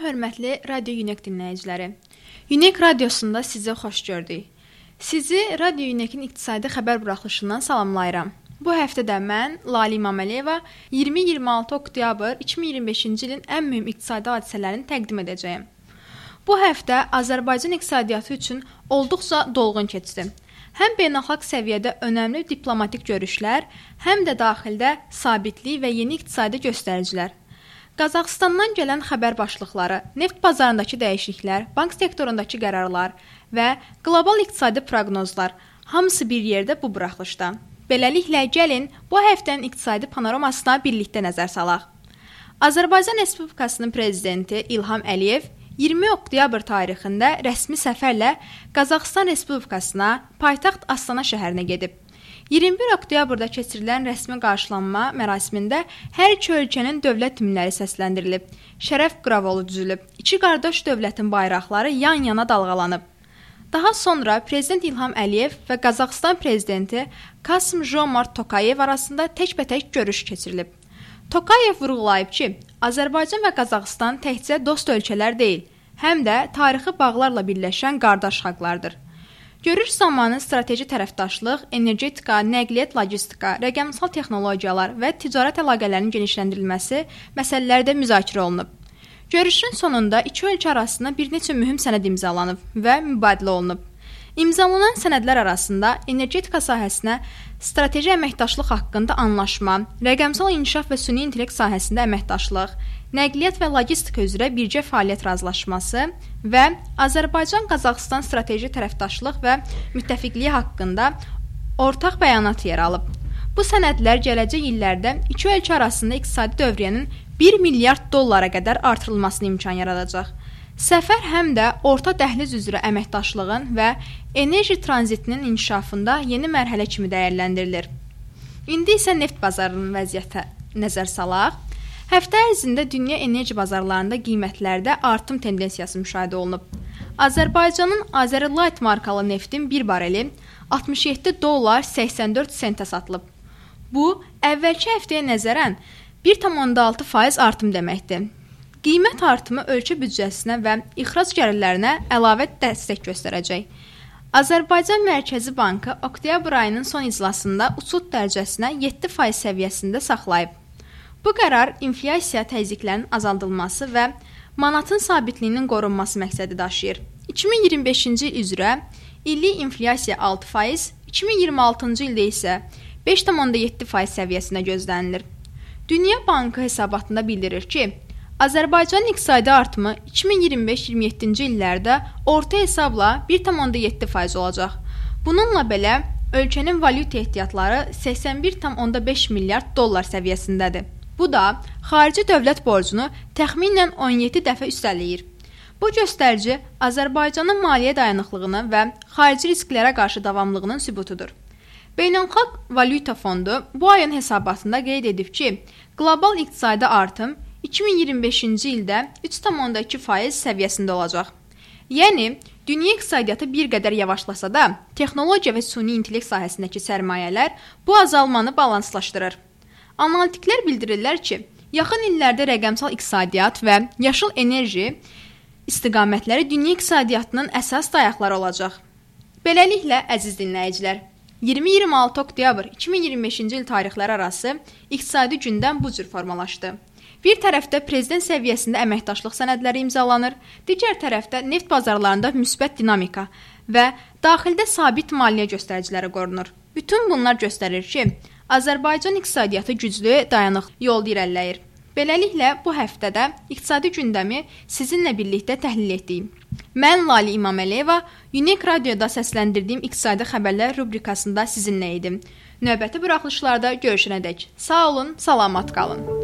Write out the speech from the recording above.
hörmətli Radio Unik dinləyiciləri. Unik radiosunda sizi xoş gördük. Sizi Radio Unikin iqtisadi xəbər buraxılışından salamlayıram. Bu həftə də mən, Lali İmameliyeva, 20-26 oktyabr 2025-ci ilin ən mühüm iqtisadi hadisələrini təqdim edəcəyim. Bu həftə Azərbaycan iqtisadiyyatı üçün olduqca dolğun keçdi. Həm beynəlxalq səviyyədə önəmli diplomatik görüşlər, həm də daxildə sabitlik və yeni iqtisadi göstəricilər. Qazaxıstandan gələn xəbər başlıqları, neft bazarındakı dəyişikliklər, bank sektorundakı qərarlar və qlobal iqtisadi proqnozlar hamısı bir yerdə bu buraxılışda. Beləliklə, gəlin bu həftənin iqtisadi panoramasına birlikdə nəzər salaq. Azərbaycan Respublikasının prezidenti İlham Əliyev 20 oktyabr tarixində rəsmi səfərlə Qazaxıstan Respublikasına, paytaxt Astana şəhərinə gedib. 21 oktyabrda keçirilən rəsmi qarşılanma mərasimində hər iki ölkənin dövlət himnləri səsləndirilib, şərəf qravolu düzülüb, iki qardaş dövlətin bayraqları yan-yana dalğalanıb. Daha sonra Prezident İlham Əliyev və Qazaxıstan Prezidenti Kasım-Jomart Tokayev arasında təkbətək görüş keçirilib. Tokayev vurğulayıb ki, Azərbaycan və Qazaxıstan təkcə dost ölkələr deyil, həm də tarixi bağlarla birləşən qardaş xalqlardır. Görüş zamanı strateji tərəfdaşlıq, energetika, nəqliyyat, logistika, rəqəmsal texnologiyalar və ticarət əlaqələrinin genişləndirilməsi məsələləri də müzakirə olunub. Görüşün sonunda iki ölkə arasında bir neçə mühüm sənəd imzalanıb və mübadilə olunub. İmzalanan sənədlər arasında energetika sahəsinə strateji əməkdaşlıq haqqında anlaşma, rəqəmsal inkişaf və süni intellekt sahəsində əməkdaşlıq, nəqliyyat və logistika üzrə birgə fəaliyyət razılaşması və Azərbaycan-Qazaxıstan strateji tərəfdaşlıq və müttəfiqliyi haqqında ortaq bəyanat yer alıb. Bu sənədlər gələcək illərdə iki ölkə arasında iqtisadi dövriyyənin 1 milyard dollara qədər artırılmasına imkan yaradacaq. Səfər həm də orta dəhliz üzrə əməkdaşlığın və enerji tranzitinin inkişafında yeni mərhələ kimi dəyərləndirilir. İndi isə neft bazarının vəziyyətə nəzər salaq. Həftə ərzində dünya enerji bazarlarında qiymətlərdə artım tendensiyası müşahidə olunub. Azərbaycanın Azəri-Light markalı neftin bir bareli $67.84 satılıb. Bu, əvvəlki həftəyə nəzərən 1,6% artım deməkdir. Qiymət artımı ölkə büdcəsinə və ixrac gəlirlərinə əlavə dəstək göstərəcək. Azərbaycan Mərkəzi Bankı oktyabr ayının son iclasında uçud dərəcəsinə 7% səviyyəsində saxlayıb. Bu qərar inflyasiya təzyiqlərinin azaldılması və manatın sabitliyinin qorunması məqsədi daşıyır. 2025-ci il üzrə illik inflyasiya 6%, 2026-cı ildə isə 5,7% səviyyəsində gözlənilir. Dünya Bankı hesabatında bildirir ki, Azərbaycanın iqtisadi artımı 2025-27-ci illərdə orta hesabla 1,7% olacaq. Bununla belə, ölkənin valyuta ehtiyatları 81,5 milyard dollar səviyyəsindədir. Bu da xarici dövlət borcunu təxminən 17 dəfə üstələyir. Bu göstərici Azərbaycanın maliyyə dayanıqlığını və xarici risklərə qarşı davamlılığının sübutudur. Beynəlxalq Valyuta Fondu bu ayın hesabatında qeyd edib ki, qlobal iqtisadi artım 2025-ci ildə 3,2% səviyyəsində olacaq. Yəni, dünya iqtisadiyyatı bir qədər yavaşlasa da, texnologiya və süni intellekt sahəsindəki sərmayələr bu azalmanı balanslaşdırır. Analitiklər bildirirlər ki, yaxın illərdə rəqəmsal iqtisadiyyat və yaşıl enerji istiqamətləri dünya iqtisadiyyatının əsas dayaqları olacaq. Beləliklə, əziz dinləyicilər, 20-26 oktyabr 2025-ci il tarixləri arası iqtisadi gündəm bu cür formalaşdı. Bir tərəfdə prezident səviyyəsində əməkdaşlıq sənədləri imzalanır, digər tərəfdə neft bazarlarında müsbət dinamika və daxildə sabit maliyyə göstəriciləri qorunur. Bütün bunlar göstərir ki, Azərbaycan iqtisadiyyatı güclü, dayanıq yolda irəliləyir. Beləliklə, bu həftədə iqtisadi gündəmi sizinlə birlikdə təhlil etdik. Mən Lali İmameliyeva, Unik radioda səsləndirdiyim iqtisadi xəbərlər rubrikasında sizinlə idim. Növbəti buraxılışlarda görüşənədək. Sağ olun, salamat qalın.